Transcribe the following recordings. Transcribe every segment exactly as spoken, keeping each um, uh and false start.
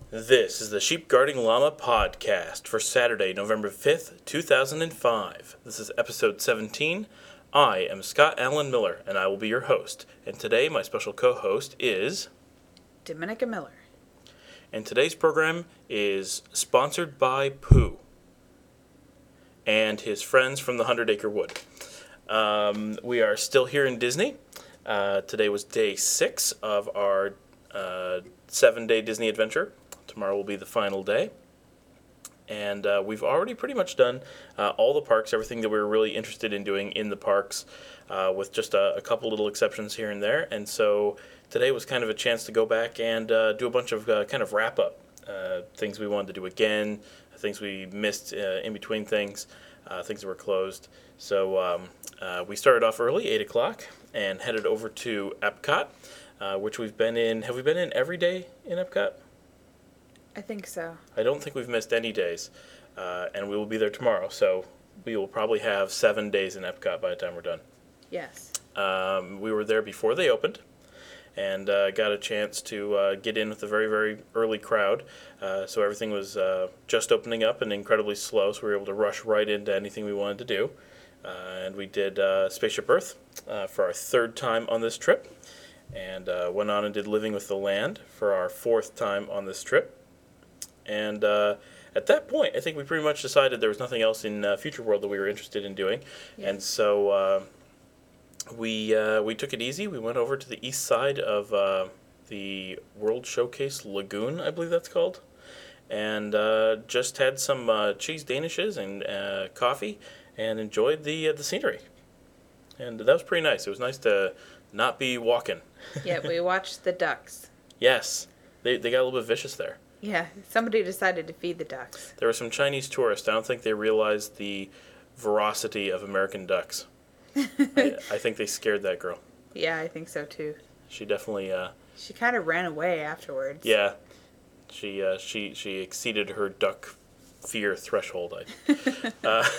This is the Sheep Guarding Llama podcast for Saturday, November fifth, two thousand five. This is episode seventeen. I am Scott Allen Miller, and I will be your host. And today, my special co-host is... Dominica Miller. And today's program is sponsored by Pooh and his friends from the Hundred Acre Wood. Um, we are still here in Disney. Uh, today was day six of our uh, seven-day Disney adventure. Tomorrow will be the final day. And uh, we've already pretty much done uh, all the parks, everything that we were really interested in doing in the parks, uh, with just a, a couple little exceptions here and there. And so today was kind of a chance to go back and uh, do a bunch of uh, kind of wrap-up, uh, things we wanted to do again, things we missed uh, in between things, uh, things that were closed. So um, uh, we started off early, eight o'clock, and headed over to Epcot, uh, which we've been in. Have we been in every day in Epcot? I think so. I don't think we've missed any days, uh, and we will be there tomorrow, so we will probably have seven days in Epcot by the time we're done. Yes. Um, we were there before they opened, and uh, got a chance to uh, get in with a very, very early crowd, uh, so everything was uh, just opening up and incredibly slow, so we were able to rush right into anything we wanted to do. Uh, and we did uh, Spaceship Earth uh, for our third time on this trip, and uh, went on and did Living with the Land for our fourth time on this trip. And uh, at that point, I think we pretty much decided there was nothing else in uh, Future World that we were interested in doing. Yes. And so uh, we uh, we took it easy. We went over to the east side of uh, the World Showcase Lagoon, I believe that's called, and uh, just had some uh, cheese danishes and uh, coffee and enjoyed the uh, the scenery. And that was pretty nice. It was nice to not be walking. Yeah, we watched the ducks. Yes, they they got a little bit vicious there. Yeah, somebody decided to feed the ducks. There were some Chinese tourists. I don't think they realized the ferocity of American ducks. I, I think they scared that girl. Yeah, I think so too. She definitely... Uh, she kind of ran away afterwards. Yeah. She uh, she she exceeded her duck fear threshold. I, uh,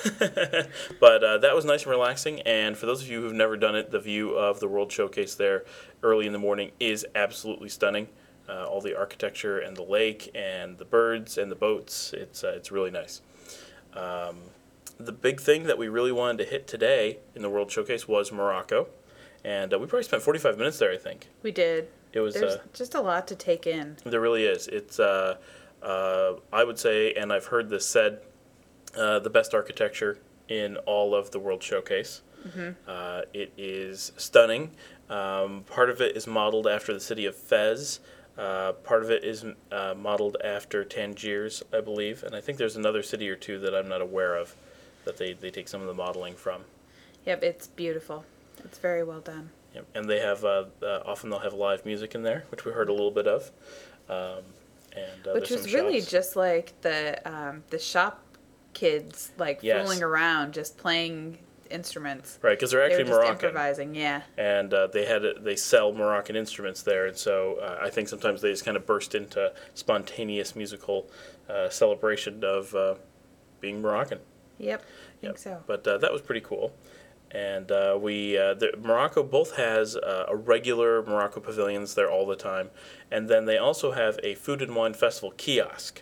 but uh, that was nice and relaxing. And for those of you who've never done it, the view of the World Showcase there early in the morning is absolutely stunning. Uh, all the architecture and the lake and the birds and the boats. It's uh, it's really nice. Um, the big thing that we really wanted to hit today in the World Showcase was Morocco. And uh, we probably spent forty-five minutes there, I think. We did. It was There's uh, just a lot to take in. There really is. It's, uh, uh, I would say, and I've heard this said, uh, the best architecture in all of the World Showcase. Mm-hmm. Uh, it is stunning. Um, part of it is modeled after the city of Fez. Uh, part of it is uh, modeled after Tangiers, I believe, and I think there's another city or two that I'm not aware of that they, they take some of the modeling from. Yep, it's beautiful. It's very well done. Yep. And they have, uh, uh, often they'll have live music in there, which we heard a little bit of. Um, and uh, Which was was really shops. just like the um, the shop kids, like Yes. fooling around, just playing instruments. Right, because they're actually they were just Moroccan. improvising, yeah. And uh, they had they sell Moroccan instruments there, and so uh, I think sometimes they just kind of burst into spontaneous musical uh, celebration of uh, being Moroccan. Yep, I think yep. so. But uh, that was pretty cool. And uh, we uh, the, Morocco both has uh, a regular Morocco pavilions there all the time, and then they also have a food and wine festival kiosk.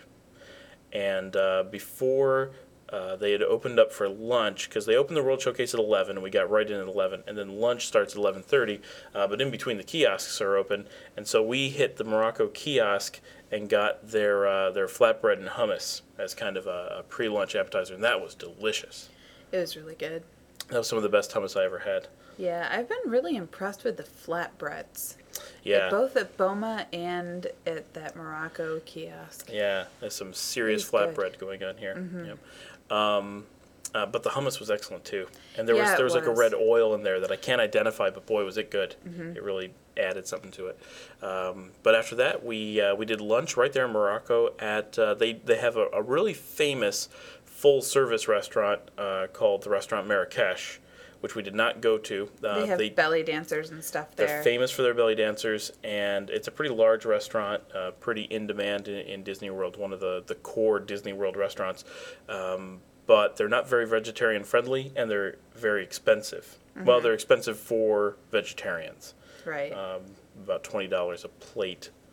And uh, before uh, they had opened up for lunch, because they opened the World Showcase at eleven, and we got right in at eleven, and then lunch starts at eleven thirty, uh, but in between the kiosks are open, and so we hit the Morocco kiosk and got their uh, their flatbread and hummus as kind of a, a pre-lunch appetizer, and that was delicious. It was really good. That was some of the best hummus I ever had. Yeah, I've been really impressed with the flatbreads. Yeah. At both at Boma and at that Morocco kiosk. Yeah, there's some serious flatbread going on here. Mm-hmm. Yep. Um, uh, but the hummus was excellent too, and there yeah, was there was, was like a red oil in there that I can't identify, but boy was it good. Mm-hmm. It really added something to it. Um, but after that, we uh, we did lunch right there in Morocco at uh, they they have a, a really famous full service restaurant uh, called the Restaurant Marrakesh, which we did not go to. Uh, they have they, belly dancers and stuff there. They're famous for their belly dancers, and it's a pretty large restaurant, uh, pretty in demand in, in Disney World, one of the, the core Disney World restaurants. Um, but they're not very vegetarian friendly, and they're very expensive. Mm-hmm. Well, they're expensive for vegetarians. Right. Um, about twenty dollars a plate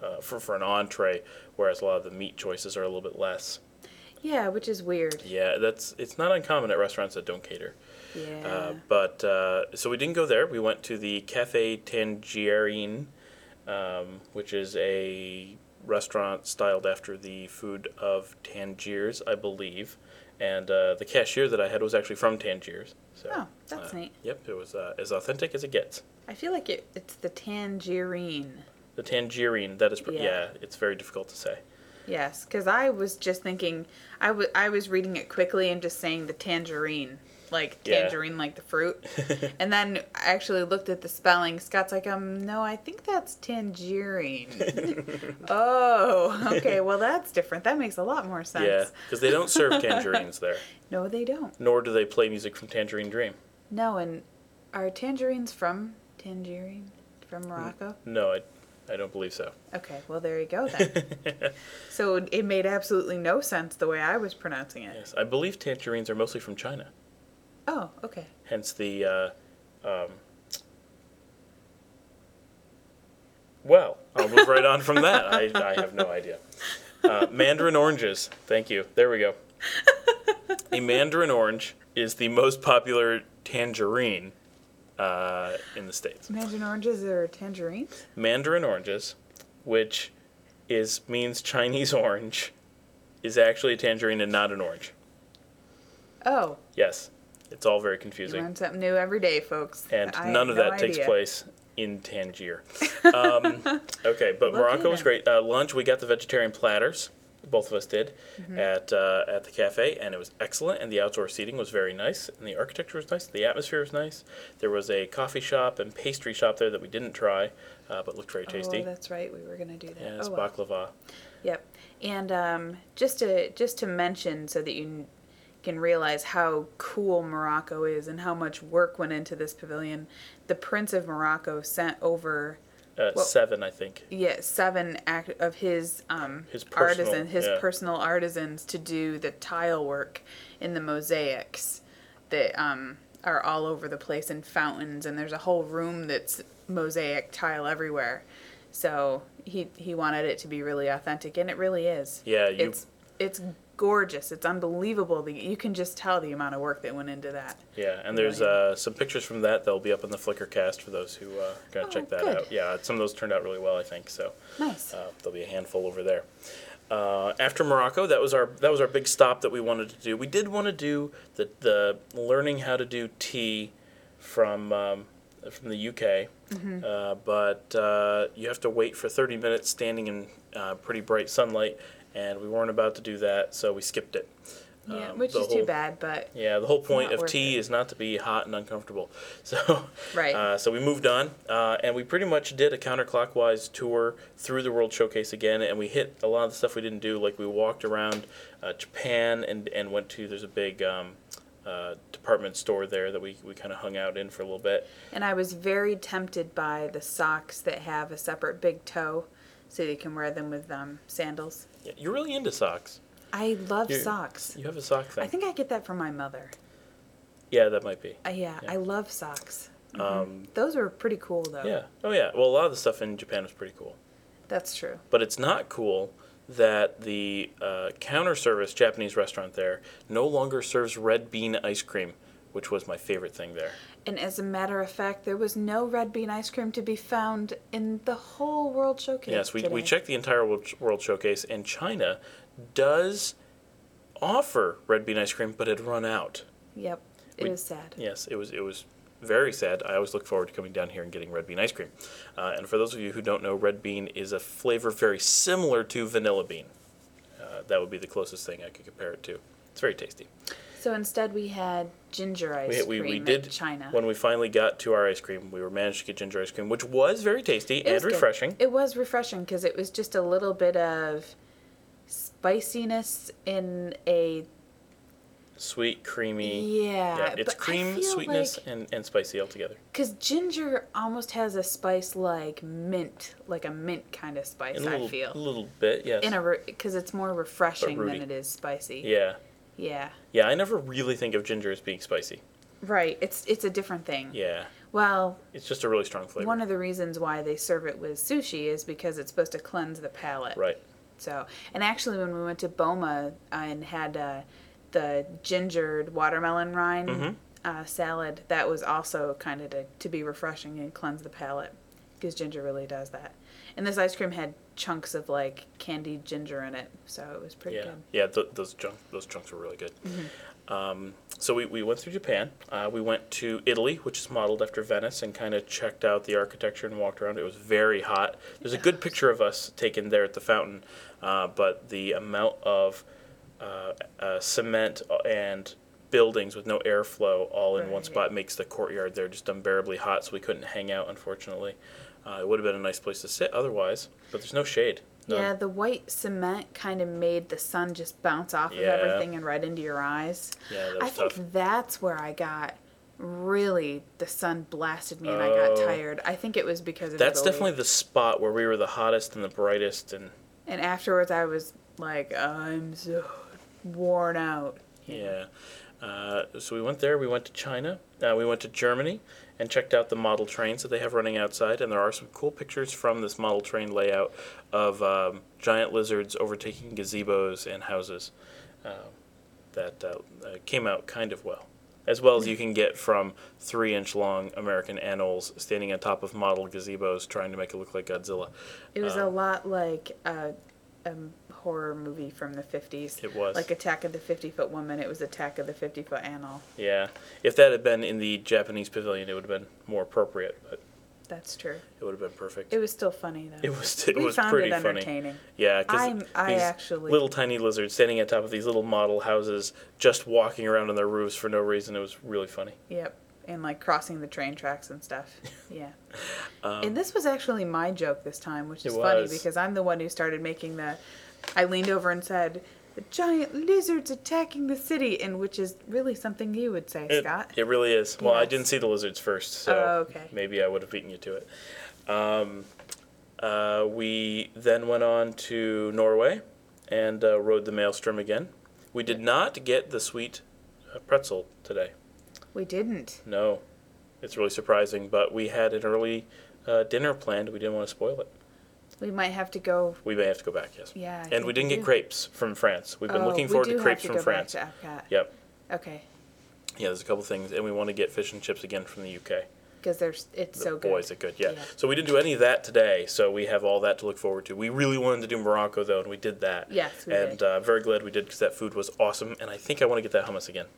uh, for for an entree, whereas a lot of the meat choices are a little bit less. Yeah, which is weird. Yeah, that's it's not uncommon at restaurants that don't cater. Yeah. Uh, but uh, so we didn't go there. We went to the Cafe Tangerine, um, which is a restaurant styled after the food of Tangiers, I believe. And uh, the cashier that I had was actually from Tangiers. So, Oh, that's uh, neat. Yep, it was uh, as authentic as it gets. I feel like it, it's the tangerine. The Tangerine, that is, pr- Yeah. yeah, it's very difficult to say. Yes, because I was just thinking, I wa- I was reading it quickly and just saying the tangerine, like Yeah. tangerine, like the fruit. And then I actually looked at the spelling. Scott's like, um, no, I think that's tangerine. Oh, okay, well, that's different. That makes a lot more sense. Yeah, because they don't serve tangerines there, No, they don't. nor do they play music from Tangerine Dream. No, and are tangerines from Tangerine? From Morocco? No, I, I don't believe so. Okay, well, there you go then. So it made absolutely no sense the way I was pronouncing it. Yes, I believe tangerines are mostly from China. Oh, okay. Hence the, uh, um, well, I'll move right on from that. I, I have no idea. Uh, mandarin oranges. Thank you. There we go. A mandarin orange is the most popular tangerine uh, in the States. Imagine oranges are tangerines? Mandarin oranges, which is means Chinese orange, is actually a tangerine and not an orange. Oh, Yes, it's all very you confusing. learn something new every day, folks. And I none had of no that takes idea. place in Tangier. Um, okay, but Look Morocco was here. great. Uh, lunch, we got the vegetarian platters. Both of us did Mm-hmm. at uh, at the cafe, and it was excellent. And the outdoor seating was very nice, and the architecture was nice. The atmosphere was nice. There was a coffee shop and pastry shop there that we didn't try, uh, but looked very tasty. Oh, that's right. We were going to do that. Yeah, it's oh, well. baklava. Yep. And um, just to just to mention so that you n- can realize how cool Morocco is and how much work went into this pavilion, the Prince of Morocco sent over Uh, Well- seven, I think. yeah, seven act of his um His personal, artisan his yeah. personal artisans to do the tile work in the mosaics that um are all over the place in fountains, and there's a whole room that's mosaic tile everywhere. So he he wanted it to be really authentic, and it really is. Yeah, you- It's it's gorgeous. It's unbelievable. The, you can just tell the amount of work that went into that. Yeah, and there's uh, some pictures from that that'll be up on the Flickr cast for those who uh, are going Oh, to check that good. out. Yeah, some of those turned out really well, I think. So Nice. uh, there'll be a handful over there. Uh, after Morocco, that was our that was our big stop that we wanted to do. We did want to do the the learning how to do tea from um, from the U K, Mm-hmm. uh, but uh, you have to wait for thirty minutes standing in uh, pretty bright sunlight, and we weren't about to do that, so we skipped it. Yeah, Um, which the is whole- too bad, but Yeah, the whole point not of worth tea it. is not to be hot and uncomfortable. So, Right. uh, so we moved on, uh, and we pretty much did a counterclockwise tour through the World Showcase again, and we hit a lot of the stuff we didn't do. Like we walked around uh, Japan and, and went to there's a big um, uh, department store there that we, we kind of hung out in for a little bit. And I was very tempted by the socks that have a separate big toe so you can wear them with um, sandals. Yeah, you're really into socks. I love You're- socks. You have a sock thing. I think I get that from my mother. Yeah, that might be. Uh, yeah, Yeah. I love socks. Um, Those are pretty cool, though. yeah. Oh yeah. Well, a lot of the stuff in Japan was pretty cool. That's true. But it's not cool that the uh, counter service Japanese restaurant there no longer serves red bean ice cream, which was my favorite thing there. And as a matter of fact, there was no red bean ice cream to be found in the whole World Showcase. Yes, we, we today. checked the entire World, World Showcase, and China does offer red bean ice cream, but it had run out. Yep, it We- was sad. Yes, it was it was very sad. I always look forward to coming down here and getting red bean ice cream. Uh, and for those of you who don't know, red bean is a flavor very similar to vanilla bean. Uh, that would be the closest thing I could compare it to. It's very tasty. So instead, we had ginger ice We, we, cream we at did China. when we finally got to our ice cream. We were managed to get ginger ice cream, which was very tasty It and was good. refreshing. It was refreshing because it was just a little bit of spiciness in a Sweet, creamy. yeah. Yeah, it's but I cream, feel sweetness, like, and, and spicy altogether. because ginger almost has a spice like mint, like a mint kind of spice. A little, I feel a little bit, yes. in a because it's more refreshing But than rooty. it is spicy. yeah, Yeah. yeah. I never really think of ginger as being spicy. Right. It's it's a different thing. Yeah, Well, It's just a really strong flavor. one of the reasons why they serve it with sushi is because it's supposed to cleanse the palate. Right. So, and actually, when we went to Boma and had uh, the gingered watermelon rind Mhm. uh, salad, that was also kind of to, to be refreshing and cleanse the palate, because ginger really does that. And this ice cream had chunks of like candied ginger in it, so it was pretty Yeah. good. Yeah. Th- those chunk, those chunks were really good. Mm-hmm. Um, so we, we went through Japan. Uh, we went to Italy, which is modeled after Venice, and kind of checked out the architecture and walked around. It was very hot. There's a good picture of us taken there at the fountain, uh, but the amount of uh, uh, cement and buildings with no airflow all in one Right. spot makes the courtyard there just unbearably hot, so we couldn't hang out, unfortunately. Uh, it would have been a nice place to sit otherwise, but there's no shade. None. Yeah, the white cement kind of made the sun just bounce off Yeah. of everything and right into your eyes. Yeah, that I was think tough. that's where I got really the sun blasted me and I got Oh. tired. I think it was because of That's Italy. definitely the spot where we were the hottest and the brightest, and And afterwards, I was like, I'm so worn out. yeah. Uh, so we went there. We went to China. Uh, we went to Germany and checked out the model trains that they have running outside. And there are some cool pictures from this model train layout of um, giant lizards overtaking gazebos and houses. Uh, that uh, uh, came out kind of well, as well as you can get from three-inch long American anoles standing on top of model gazebos trying to make it look like Godzilla. It was a Um, lot like a, a horror movie from the fifties. It was. Like Attack of the fifty-Foot Woman. It was Attack of the fifty-Foot Anole. Yeah, if that had been in the Japanese pavilion, it would have been more appropriate, but That's true. it would have been perfect. It was still funny, though. It was it we was found pretty it funny. entertaining. Yeah, I'm- because I these actually- little tiny lizards standing on top of these little model houses, just walking around on their roofs for no reason. It was really funny. Yep. And like crossing the train tracks and stuff. Yeah. Um, And this was actually my joke this time, which It is funny was. because I'm the one who started making the. I leaned over and said, "The giant lizards attacking the city," and which is really something you would say, it, Scott. it really is. Well, I Yes. didn't see the lizards first, so Oh, okay. maybe I would have beaten you to it. Um, uh, we then went on to Norway and uh, rode the Maelstrom again. We did not get the sweet uh, pretzel today. We didn't. No, it's really surprising, but we had an early uh, dinner planned. We didn't want to spoil it. We might have to go. We may have to go back, yes. Yeah. I And think we didn't do. get crepes from France. We've been Oh, looking we forward do to have crepes to from go France. Back to Epcot. Yep. Okay. Yeah, there's a couple things, and we want to get fish and chips again from the U K. Because there's it's The so good. boys are good, yeah. Yeah. So we didn't do any of that today, so we have all that to look forward to. We really wanted to do Morocco, though, and we did that. Yes, we and did. uh, I'm very glad we did because that food was awesome, and I think I want to get that hummus again.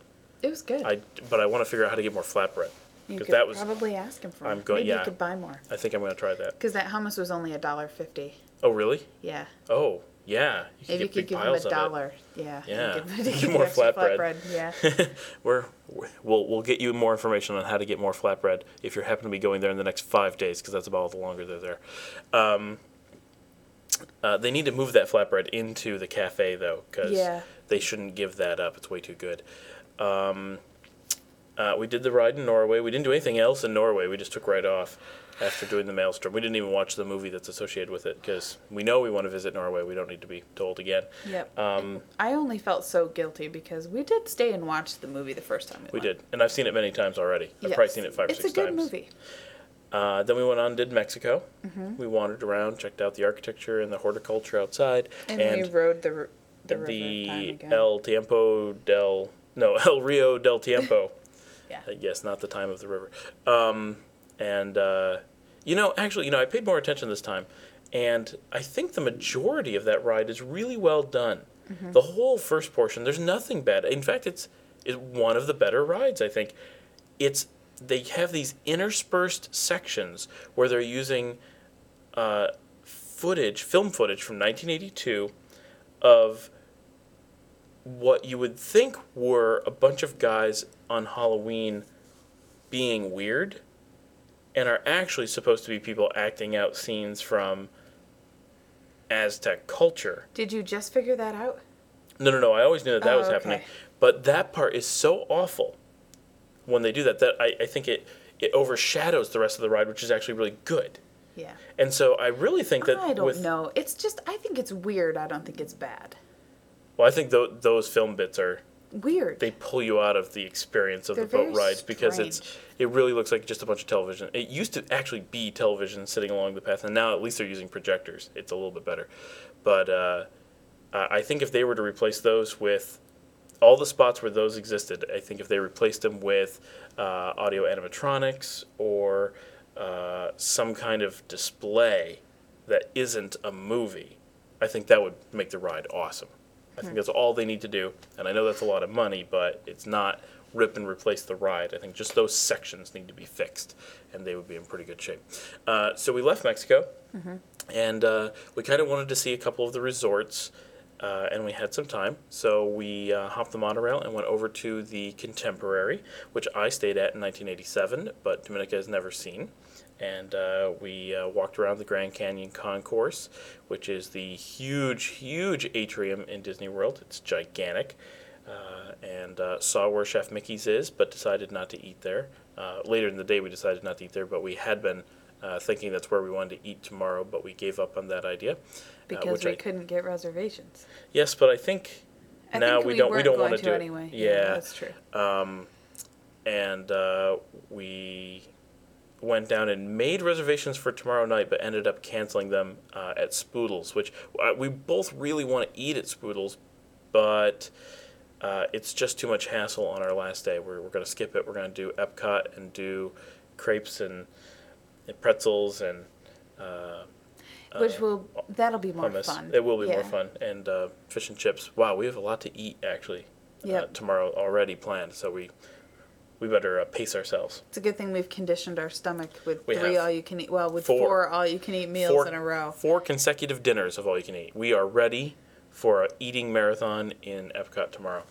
It was good. I, but I want to figure out how to get more flatbread. you 'cause could that was- probably ask him for I'm more. go- Maybe yeah. you could buy more. I think I'm going to try that. Because that hummus was only a dollar fifty. Oh, really? Yeah. Oh, yeah. You Maybe you get could big give him a piles of it. dollar. Yeah. Yeah. And give, Get give more extra flatbread. Yeah. We're, we'll, we'll get you more information on how to get more flatbread if you happen to be going there in the next five days, because that's about all the longer they're there. Um, uh, they need to move that flatbread into the cafe, though, because Yeah. they shouldn't give that up. It's way too good. Um, uh, we did the ride in Norway. We didn't do anything else in Norway. We just took right off after doing the Maelstrom. We didn't even watch the movie that's associated with it, because we know we want to visit Norway. We don't need to be told again. Yep. Um, I only felt so guilty because we did stay and watch the movie the first time we, we went. did, and I've seen it many times already. I've probably seen it five or it's six a good times. movie. Uh, then we went on and did Mexico. Mm-hmm. We wandered around, checked out the architecture and the horticulture outside, And, we rode the r- the, river time the again. El Tiempo del no El Rio del Tiempo. Yeah. Uh, yes, not the time of the river. Um, and uh, you know, actually, you know, I paid more attention this time, and I think the majority of that ride is really well done. Mm-hmm. The whole first portion, there's nothing bad. In fact, it's it's one of the better rides. I think it's they have these interspersed sections where they're using uh, footage, film footage from nineteen eighty-two of what you would think were a bunch of guys on Halloween being weird and are actually supposed to be people acting out scenes from Aztec culture. Did you just figure that out? No, no, no. I always knew that that Oh, was okay. happening. But that part is so awful when they do that that I, I think it, it overshadows the rest of the ride, which is actually really good. Yeah. And so I really think that I don't with, know. It's just I think it's weird. I don't think it's bad. well, I think th- those film bits are weird. they pull you out of the experience of They're the boat very rides because it's strange. it really looks like just a bunch of television. It used to actually be television sitting along the path, and now at least they're using projectors. It's a little bit better, but uh, I think if they were to replace those with all the spots where those existed, I think if they replaced them with uh, audio animatronics or uh, some kind of display that isn't a movie, I think that would make the ride awesome. I think that's all they need to do, and I know that's a lot of money, but it's not rip and replace the ride. I think just those sections need to be fixed, and they would be in pretty good shape. Uh, so we left Mexico, and uh, we kind of wanted to see a couple of the resorts, uh, and we had some time, so we uh, hopped the monorail and went over to the Contemporary, which I stayed at in nineteen eighty-seven, but Dominica has never seen. And uh, we uh, walked around the Grand Canyon Concourse, which is the huge, huge atrium in Disney World. It's gigantic. Uh, and uh, saw where Chef Mickey's is, but decided not to eat there. Uh, later in the day, we decided not to eat there, but we had been uh, thinking that's where we wanted to eat tomorrow, but we gave up on that idea. Because uh, which we I, couldn't get reservations. Yes, but I think I now think we, we don't we weren't don't going want to to do anyway. it. Yeah, Yeah, that's true. Um, and uh, we went down and made reservations for tomorrow night, but ended up canceling them uh, at Spoodles, which uh, we both really want to eat at Spoodles, but uh, it's just too much hassle on our last day. We're, we're going to skip it. We're going to do Epcot and do crepes and, and pretzels and uh, Which uh, will, that'll be more hummus. fun. It will be more Yeah. fun. And uh, fish and chips. Wow, we have a lot to eat, actually, uh, Yep. tomorrow already planned, so we we better uh, pace ourselves. It's a good thing we've conditioned our stomach with We three have. all you can eat, well, with Four. four, all you can eat meals Four- in a row. Four consecutive dinners of all you can eat. We are ready for a eating marathon in Epcot tomorrow.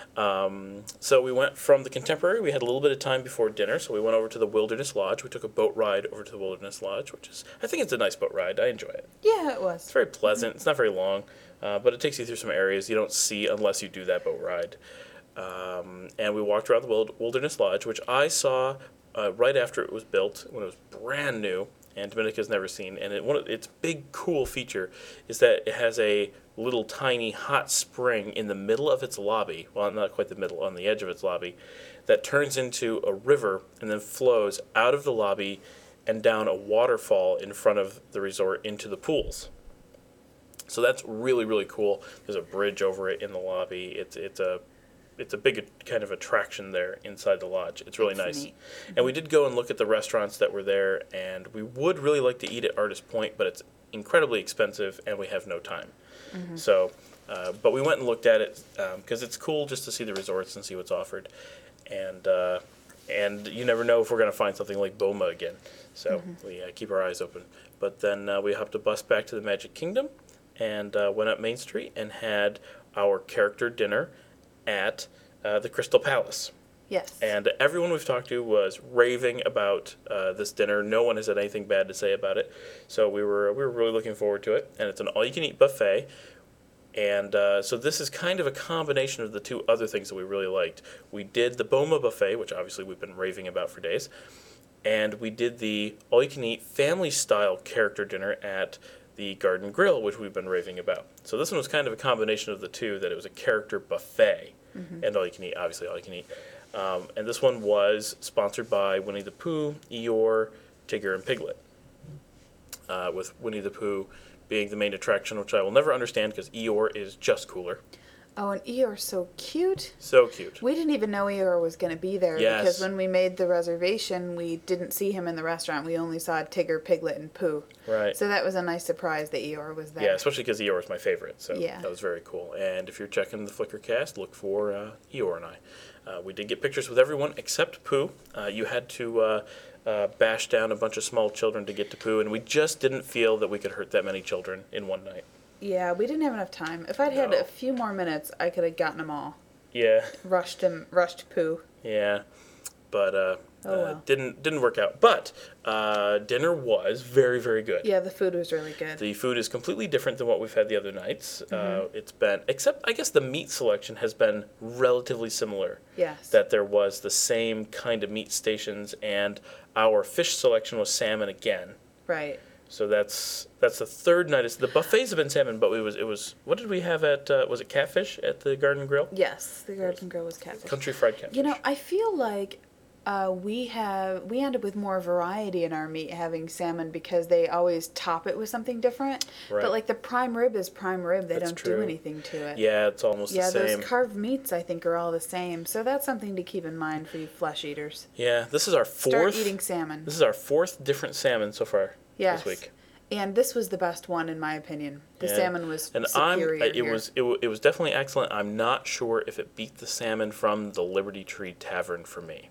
Um, so we went from the Contemporary. We had a little bit of time before dinner, so we went over to the Wilderness Lodge. We took a boat ride over to the Wilderness Lodge, which is, I think it's a nice boat ride. I enjoy it. Yeah, it It's was. very pleasant. It's not very long, uh, but it takes you through some areas you don't see unless you do that boat ride. Um, and we walked around the Wild- Wilderness Lodge, which I saw uh, right after it was built, when it was brand new, and Dominica's never seen. And it, one of its big cool feature is that it has a little tiny hot spring in the middle of its lobby, well, not quite the middle, on the edge of its lobby, that turns into a river and then flows out of the lobby and down a waterfall in front of the resort into the pools. So that's really, really cool. There's a bridge over it in the lobby. It's it's a it's a big kind of attraction there inside the lodge. It's really That's nice. neat. And we did go and look at the restaurants that were there, and we would really like to eat at Artist Point, but it's incredibly expensive, and we have no time. So, uh, but we went and looked at it because it's cool just to see the resorts and see what's offered, and uh, and you never know if we're gonna find something like Boma again. So we uh, keep our eyes open. But then uh, we hopped a bus back to the Magic Kingdom, and uh, went up Main Street and had our character dinner at uh, the Crystal Palace. Yes. And everyone we've talked to was raving about uh, this dinner. No one has had anything bad to say about it. So we were we were really looking forward to it. And it's an all-you-can-eat buffet. And uh, so this is kind of a combination of the two other things that we really liked. We did the Boma buffet, which obviously we've been raving about for days. And we did the all-you-can-eat family-style character dinner at the Garden Grill, which we've been raving about. So this one was kind of a combination of the two, that it was a character buffet. And all-you-can-eat, obviously all-you-can-eat. Um, and this one was sponsored by Winnie the Pooh, Eeyore, Tigger, and Piglet. Uh, with Winnie the Pooh being the main attraction, which I will never understand because Eeyore is just cooler. Oh, and Eeyore's so cute. So cute. We didn't even know Eeyore was going to be there Yes. because when we made the reservation, we didn't see him in the restaurant. We only saw Tigger, Piglet, and Pooh. Right. So that was a nice surprise that Eeyore was there. Yeah, especially because Eeyore is my favorite, so Yeah. that was very cool. And if you're checking the Flickr cast, look for uh, Eeyore and I. Uh, we did get pictures with everyone except Pooh. Uh, you had to uh, uh, bash down a bunch of small children to get to Pooh, and we just didn't feel that we could hurt that many children in one night. Yeah, we didn't have enough time. If I'd had No. a few more minutes, I could have gotten them all. Yeah, Rushed him, rushed Pooh. yeah, but uh, Oh, uh, well. didn't didn't work out. But uh, dinner was very very good. Yeah, the food was really good. The food is completely different than what we've had the other nights. Mm-hmm. Uh, it's been, except I guess the meat selection has been relatively similar. Yes. That there was the same kind of meat stations, and our fish selection was salmon again. Right. So that's that's the third night. It's, the buffets have been salmon, but it was it was what did we have at uh, was it catfish at the Garden Grill? Yes, the Garden Grill was catfish. Country fried catfish. You know, I feel like uh, we have we end up with more variety in our meat having salmon because they always top it with something different. Right. But like the prime rib is prime rib; they That's don't true. do anything to it. Yeah, it's almost Yeah, the same. those carved meats I think are all the same. So that's something to keep in mind for you flesh eaters. Yeah, this is our fourth. Start eating salmon. This is our fourth different salmon so far Yes. this week. And this was the best one in my opinion. The Yeah. salmon was And superior I'm, it here. was it, wa- it was definitely excellent. I'm not sure if it beat the salmon from the Liberty Tree Tavern for me.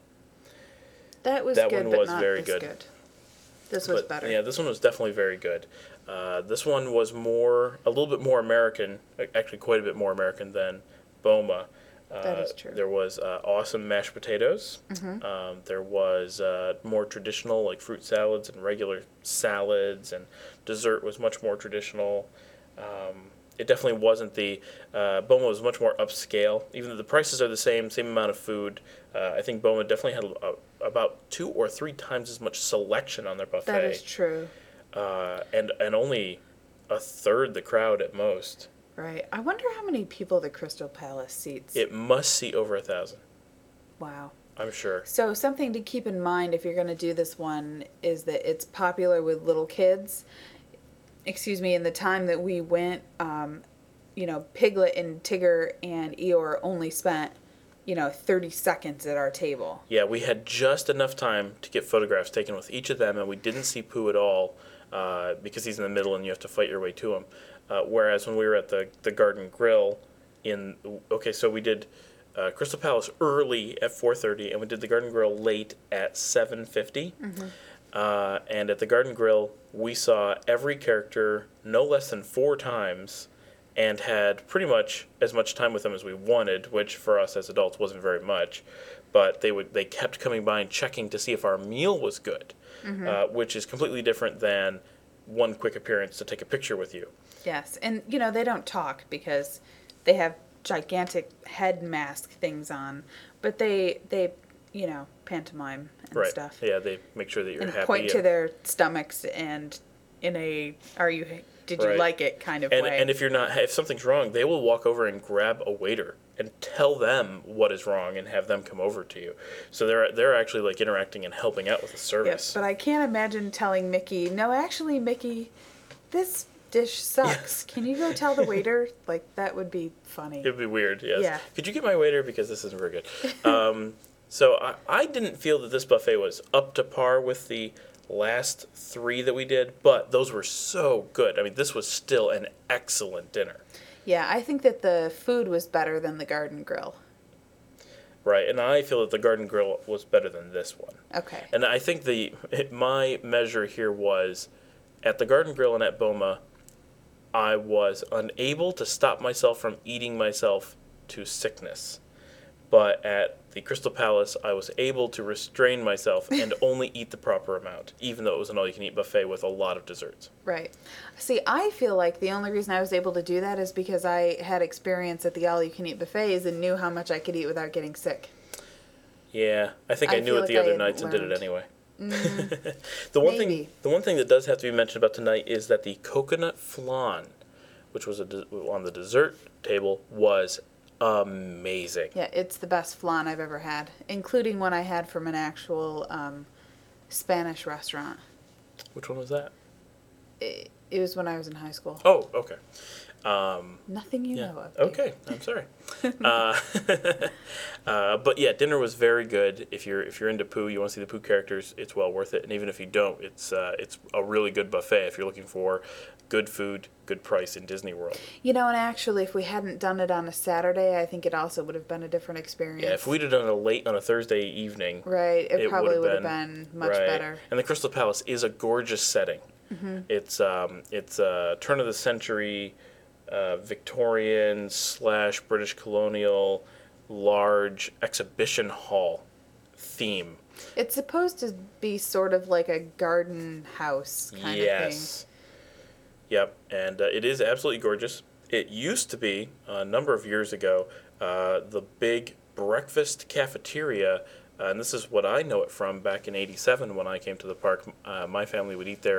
That was that good, one but was not very this good. good. This was But, better. Yeah, this one was definitely very good. Uh, this one was more, a little bit more American, actually quite a bit more American than Boma. Uh, That is true. There was uh, awesome mashed potatoes. Mm-hmm. Um, there was uh, more traditional, like fruit salads and regular salads, and dessert was much more traditional. Um, it definitely wasn't the, uh, Boma was much more upscale. Even though the prices are the same, same amount of food, uh, I think Boma definitely had a, a, about two or three times as much selection on their buffet. That is true. Uh, and, and only a third the crowd at most. Right. I wonder how many people the Crystal Palace seats. It must seat over a thousand, Wow. I'm sure. So something to keep in mind if you're going to do this one is that it's popular with little kids. Excuse me, in the time that we went, um, you know, Piglet and Tigger and Eeyore only spent, you know, thirty seconds at our table. Yeah, we had just enough time to get photographs taken with each of them, and we didn't see Pooh at all uh, because he's in the middle and you have to fight your way to him. Uh, whereas when we were at the, the Garden Grill, in okay, so we did uh, Crystal Palace early at four thirty, and we did the Garden Grill late at seven fifty. Mm-hmm. Uh, and at the Garden Grill, we saw every character no less than four times, and had pretty much as much time with them as we wanted, which for us as adults wasn't very much. But they would they kept coming by and checking to see if our meal was good, Mm-hmm. uh, which is completely different than one quick appearance to take a picture with you. Yes. And, you know, they don't talk because they have gigantic head mask things on. But they, they you know, pantomime and Right. stuff. Yeah, they make sure that you're And happy. point to and- their stomachs and in a, are you, did you Right. like it kind of and, way. and if you're not, if something's wrong, they will walk over and grab a waiter and tell them what is wrong and have them come over to you. So they're they're actually like interacting and helping out with the service. Yes, but I can't imagine telling Mickey, no, actually, Mickey, this dish sucks. Can you go tell the waiter? Like, that would be funny. It'd be weird, yes. Yeah. Could you get my waiter because this isn't very good. Um, so I, I didn't feel that this buffet was up to par with the last three that we did, but those were so good. I mean, this was still an excellent dinner. Yeah, I think that the food was better than the Garden Grill. Right, and I feel that the Garden Grill was better than this one. Okay. And I think the my measure here was at the Garden Grill and at Boma, I was unable to stop myself from eating myself to sickness. But at the Crystal Palace, I was able to restrain myself and only eat the proper amount, even though it was an all-you-can-eat buffet with a lot of desserts. Right. See, I feel like the only reason I was able to do that is because I had experience at the all-you-can-eat buffets and knew how much I could eat without getting sick. Yeah, I think I, I knew feel it the like I other had nights and did it learned. anyway. the one thing, Maybe. the one thing that does have to be mentioned about tonight is that the coconut flan, which was a de- on the dessert table, was amazing. Yeah, it's the best flan I've ever had, including one I had from an actual um, Spanish restaurant. Which one was that? It, it was when I was in high school. Oh, okay. Um, Nothing you yeah. know of. Dave. Okay, I'm sorry. uh, uh, but yeah, dinner was very good. If you're if you're into Pooh, you want to see the Pooh characters, it's well worth it. And even if you don't, it's uh, it's a really good buffet if you're looking for good food, good price in Disney World. You know, and actually, if we hadn't done it on a Saturday, I think it also would have been a different experience. Yeah, if we'd have done it late on a Thursday evening, Right, it, it probably would've would have been- been, much right. better. And the Crystal Palace is a gorgeous setting. Mm-hmm. It's um, it's a turn of the century, uh, Victorian slash British colonial, large exhibition hall theme. It's supposed to be sort of like a garden house kind of Yes. Yep, and uh, it is absolutely gorgeous. It used to be a number of years ago uh, the big breakfast cafeteria. Uh, and this is what I know it from back in eighty-seven when I came to the park. Uh, my family would eat there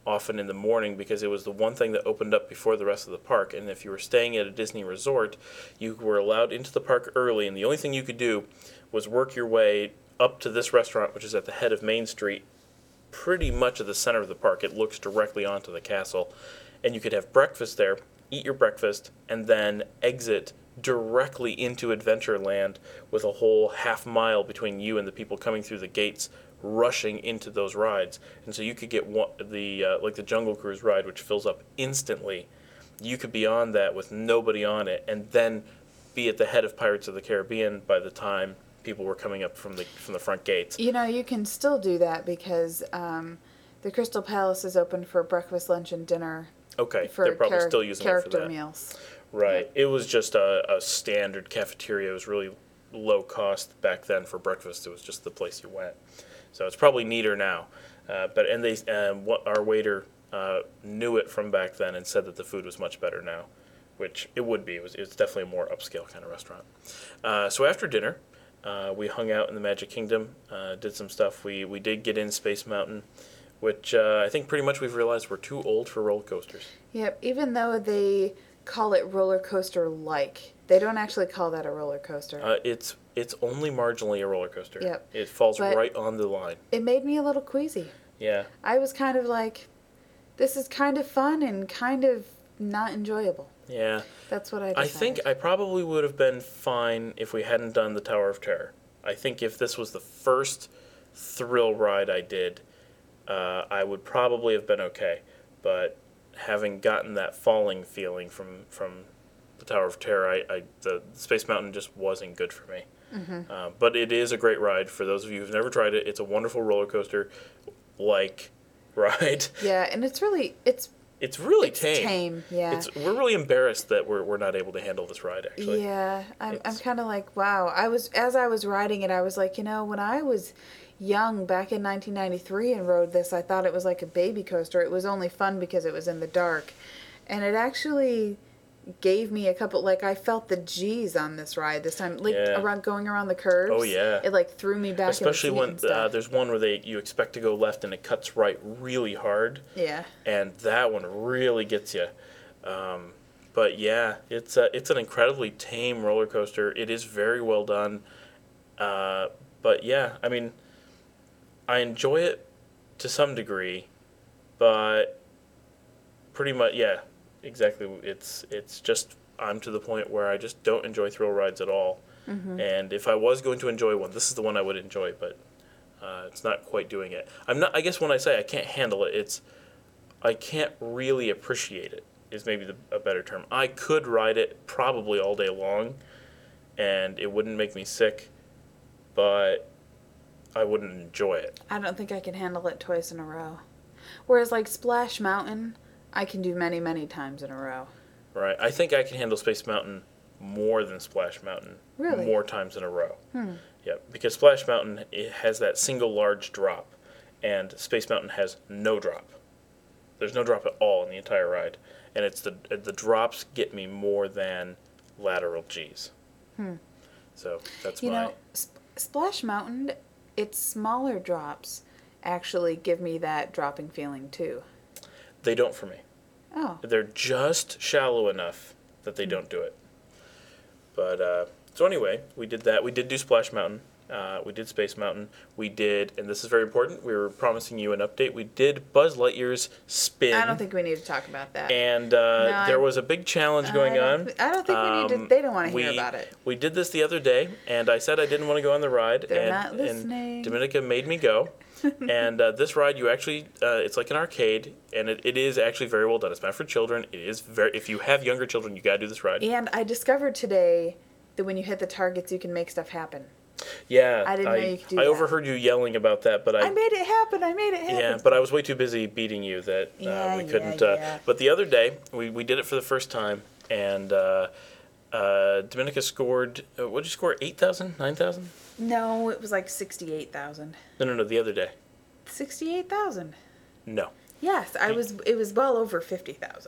often in the morning because it was the one thing that opened up before the rest of the park. And if you were staying at a Disney resort, you were allowed into the park early, and the only thing you could do was work your way up to this restaurant, which is at the head of Main Street, pretty much at the center of the park. It looks directly onto the castle. And you could have breakfast there, eat your breakfast, and then exit directly into Adventureland with a whole half mile between you and the people coming through the gates rushing into those rides. And so you could get one, the uh, like the Jungle Cruise ride, which fills up instantly. You could be on that with nobody on it, and then be at the head of Pirates of the Caribbean by the time people were coming up from the from the front gates. You know, you can still do that because um, the Crystal Palace is open for breakfast, lunch, and dinner. Okay, For they're probably char- still using it for character that. meals. Right. It was just a, a standard cafeteria. It was really low cost back then for breakfast. It was just the place you went. So it's probably neater now. Uh, but and they um, what our waiter uh, knew it from back then and said that the food was much better now, which it would be. It was it's definitely a more upscale kind of restaurant. Uh, so after dinner, uh, we hung out in the Magic Kingdom, uh, did some stuff. We we did get in Space Mountain, which uh, I think pretty much we've realized we're too old for roller coasters. Yep, even though they call it roller coaster like, they don't actually call that a roller coaster. Uh, it's it's only marginally a roller coaster. Yep. It falls But- right on the line. It made me a little queasy. Yeah. I was kind of like, this is kind of fun and kind of not enjoyable. Yeah. That's what I I decided. think I probably would have been fine if we hadn't done the Tower of Terror. I think if this was the first thrill ride I did, uh, I would probably have been okay. But having gotten that falling feeling from, from the Tower of Terror, I, I the Space Mountain just wasn't good for me. Mm-hmm. Uh, but it is a great ride. For those of you who've never tried it, it's a wonderful roller coaster like ride. Yeah, and it's really, it's, It's really it's tame. tame. Yeah. It's we're really embarrassed that we're we're not able to handle this ride actually. Yeah, I'm, I'm It's- kind of like, wow. I was, as I was riding it, I was like, you know, when I was young back in nineteen ninety-three and rode this, I thought it was like a baby coaster. It was only fun because it was in the dark. And it actually gave me a couple, like, I felt the G's on this ride this time, like, Yeah. around going around the curves. Oh, yeah. It, like, threw me back Especially in the seat when and uh, stuff. there's one where they you expect to go left and it cuts right really hard, Yeah. and that one really gets you. Um, but yeah, it's a, it's an incredibly tame roller coaster. It is very well done. Uh, but yeah, I mean, I enjoy it to some degree, but pretty much yeah, exactly. It's it's just I'm to the point where I just don't enjoy thrill rides at all. Mm-hmm. And if I was going to enjoy one, this is the one I would enjoy, but uh, it's not quite doing it. I'm not. I guess when I say I can't handle it, it's I can't really appreciate it. Is maybe the, a better term. I could ride it probably all day long, and it wouldn't make me sick, but I wouldn't enjoy it. I don't think I can handle it twice in a row. Whereas, like, Splash Mountain, I can do many, many times in a row. Right. I think I can handle Space Mountain more than Splash Mountain. Really? More times in a row. Hmm. Yep. Because Splash Mountain it has that single large drop, and Space Mountain has no drop. There's no drop at all in the entire ride, and it's the the drops get me more than lateral G's. Hmm. So that's You my know, Sp- Splash Mountain, its smaller drops actually give me that dropping feeling too. they don't for me. Oh, They're just shallow enough that they don't do it. But uh, so anyway, we did that. We did do Splash Mountain. Uh, we did Space Mountain. We did, and this is very important. We were promising you an update. We did Buzz Lightyear's spin. I don't think we need to talk about that. And uh, No, there I- was a big challenge I going don't on. thi- I don't think we need to. Um, They don't want to hear we- about it. We did this the other day, and I said I didn't want to go on the ride. They're and, not listening. And Dominica made me go. and uh, this ride, you actually, uh, it's like an arcade, and it, it is actually very well done. It's meant for children. It is very. If you have younger children, you gotta do this ride. And I discovered today that when you hit the targets, you can make stuff happen. Yeah, I didn't know you could do I that. overheard you yelling about that, but I, I made it happen. I made it happen. yeah, but I was way too busy beating you that uh, Yeah, we yeah, couldn't. Uh, yeah. But the other day, we, we did it for the first time, and uh, uh, Dominica scored. Uh, what did you score? Eight thousand, nine thousand? No, it was like sixty-eight thousand. No, no, no. The other day. Sixty-eight thousand. No. Yes, I was. It was well over fifty thousand.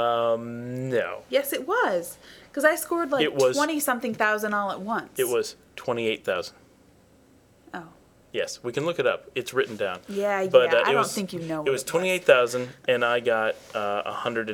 Um, no. Yes, it was. Because I scored like It was- twenty something thousand all at once. It was twenty-eight thousand. Oh. Yes, we can look it up. It's written down. Yeah, But, yeah. uh, I it don't was- think you know. It was twenty-eight thousand, and I got uh, one hundred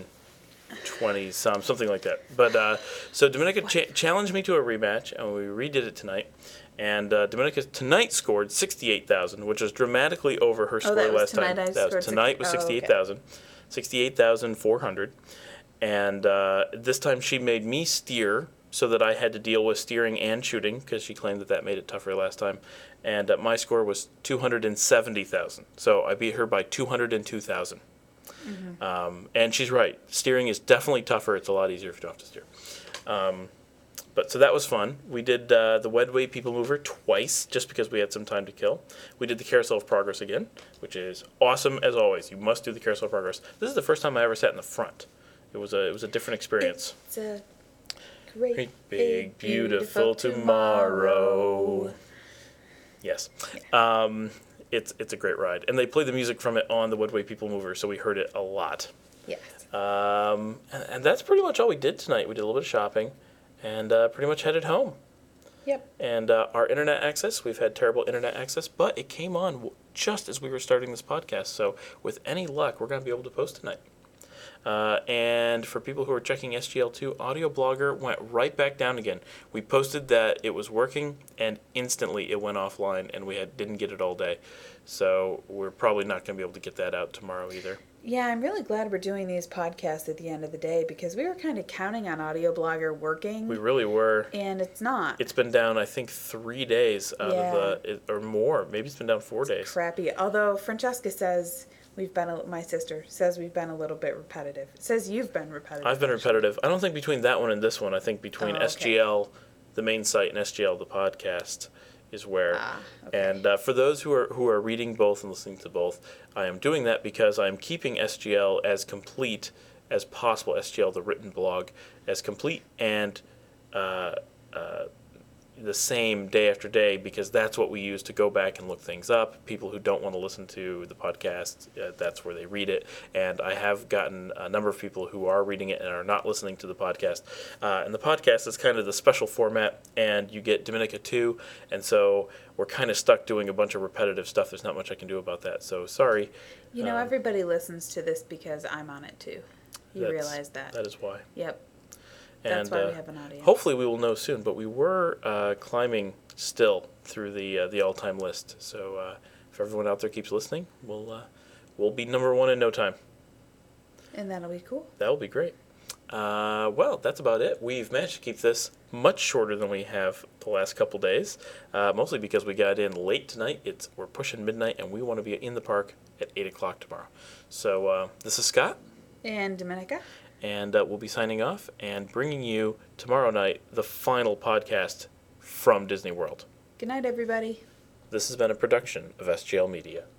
twenty some, something like that. But uh, so Dominica cha- challenged me to a rematch, and we redid it tonight. And uh, Dominica tonight scored sixty-eight thousand, which was dramatically over her score Oh, that was last tonight time. I that was scored tonight was six- oh, okay. sixty-eight thousand, sixty-eight thousand four hundred. And uh, this time she made me steer, so that I had to deal with steering and shooting, because she claimed that that made it tougher last time. And uh, my score was two hundred seventy thousand. So I beat her by two hundred two thousand. Mm-hmm. Um, and she's right. Steering is definitely tougher. It's a lot easier if you don't have to steer. Um, but so that was fun. We did uh, the Wedway People Mover twice, just because we had some time to kill. We did the Carousel of Progress again, which is awesome as always. You must do the Carousel of Progress. This is the first time I ever sat in the front. It was a it was a different experience. It's a great, Great big beautiful tomorrow. Yes. Um, it's it's a great ride, and they play the music from it on the Woodway People Mover, so we heard it a lot. Yes. Um, and, and that's pretty much all we did tonight. We did a little bit of shopping, and uh, pretty much headed home. Yep. And uh, our internet access, we've had terrible internet access, but it came on w- just as we were starting this podcast. So with any luck, we're going to be able to post tonight. Uh, and for people who are checking S G L two, Audio Blogger went right back down again. We posted that it was working, and instantly it went offline, and we had didn't get it all day. So we're probably not going to be able to get that out tomorrow either. Yeah, I'm really glad we're doing these podcasts at the end of the day, because we were kind of counting on Audio Blogger working, We really were. and it's not. It's been down, I think, three days out Yeah. of the, it- or more. Maybe it's been down four days. Crappy. Although Francesca says we've been, a, my sister says we've been a little bit repetitive. Says you've been repetitive. I've been repetitive. I don't think between that one and this one. I think between Oh, okay. S G L, the main site, and S G L, the podcast, is where. Ah, okay. And uh, for those who are who are reading both and listening to both, I am doing that because I'm keeping S G L as complete as possible. S G L, the written blog, as complete and uh, uh, the same day after day, because that's what we use to go back and look things up. People who don't want to listen to the podcast, uh, that's where they read it. And I have gotten a number of people who are reading it and are not listening to the podcast. Uh, and the podcast is kind of the special format, and you get Dominica too. And so we're kind of stuck doing a bunch of repetitive stuff. There's not much I can do about that. So sorry. You know, Um, everybody listens to this because I'm on it too. You That's- realize that. That is why. Yep. That's And why uh, we have an audience. hopefully we will know soon. But we were uh, climbing still through the uh, the all time list. So uh, if everyone out there keeps listening, we'll uh, we'll be number one in no time. And that'll be cool. That will be great. Uh, well, that's about it. We've managed to keep this much shorter than we have the last couple days, uh, mostly because we got in late tonight. It's we're pushing midnight, and we want to be in the park at eight o'clock tomorrow. So uh, this is Scott. And Dominica. And uh, we'll be signing off and bringing you tomorrow night the final podcast from Disney World. Good night, everybody. This has been a production of S G L Media.